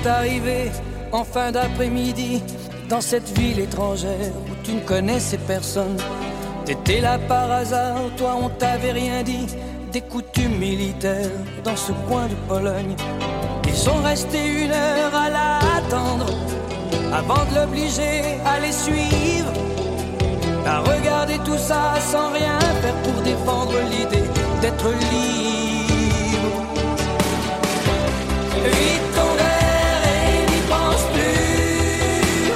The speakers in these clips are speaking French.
sont arrivés en fin d'après-midi dans cette ville étrangère où tu ne connaissais personne. T'étais là par hasard, toi on t'avait rien dit des coutumes militaires dans ce coin de Pologne. Ils sont restés 1 heure à l'attendre avant de l'obliger à les suivre, à regarder tout ça sans rien faire pour défendre l'idée d'être libre. Vite ton verre et n'y pense plus.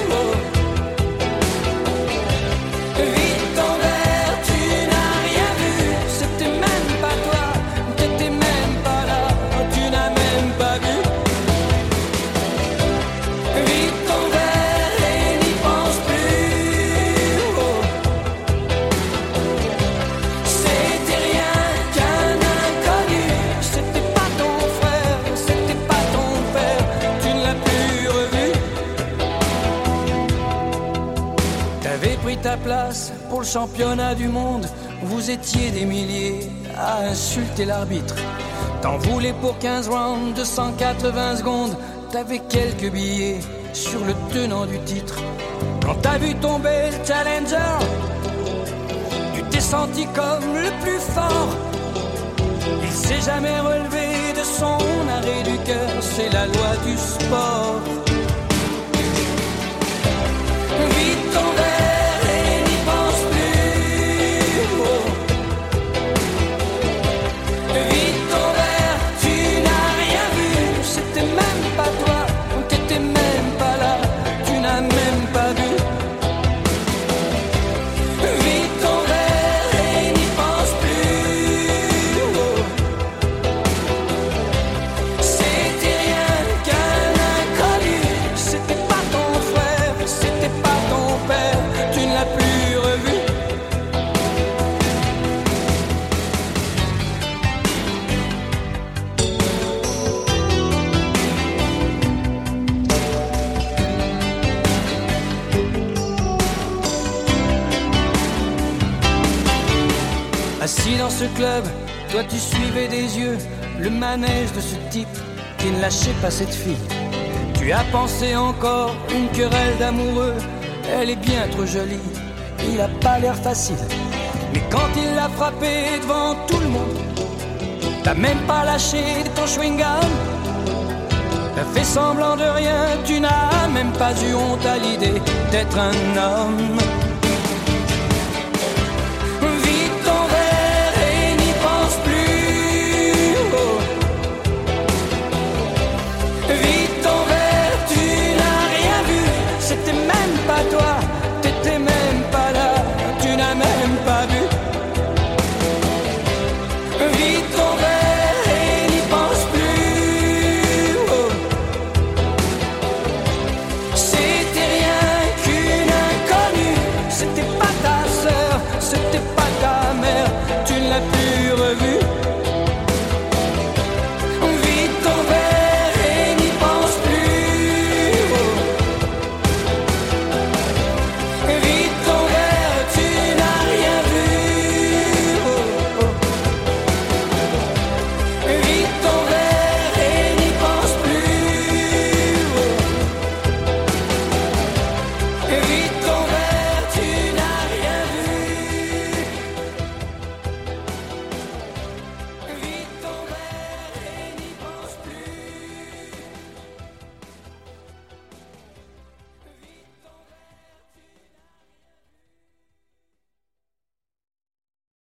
Vite ton verre, tu n'as rien vu. C'était même pas toi, t'étais même pas là, tu n'as même pas vu. Vite ton verre et n'y pense plus. C'était rien qu'un inconnu. C'était pas ton frère, c'était pas ton père, tu ne l'as plus revu. T'avais pris ta place pour le championnat du monde. Vous étiez des milliers à insulter l'arbitre. T'en voulais pour 15 rounds de 180 secondes. T'avais quelques billets sur le tenant du titre. Quand t'as vu tomber le challenger, tu t'es senti comme le plus fort. Il s'est jamais relevé de son arrêt du cœur, c'est la loi du sport. Vite ton verre et n'y pense plus. Vite ton verre, tu n'as rien vu. C'était même pas toi, t'étais même pas là, tu n'as même pas vu. Vite ton verre et n'y pense plus. C'était rien qu'un inconnu. C'était pas ton frère, c'était pas ton père, tu ne l'as plus revu. Assis dans ce club, toi tu suivais des yeux le manège de ce type qui ne lâchait pas cette fille. Tu as pensé encore une querelle d'amoureux, elle est bien trop jolie, il a pas l'air facile. Mais quand il l'a frappé devant tout le monde, t'as même pas lâché ton chewing-gum. T'as fait semblant de rien, tu n'as même pas eu honte à l'idée d'être un homme.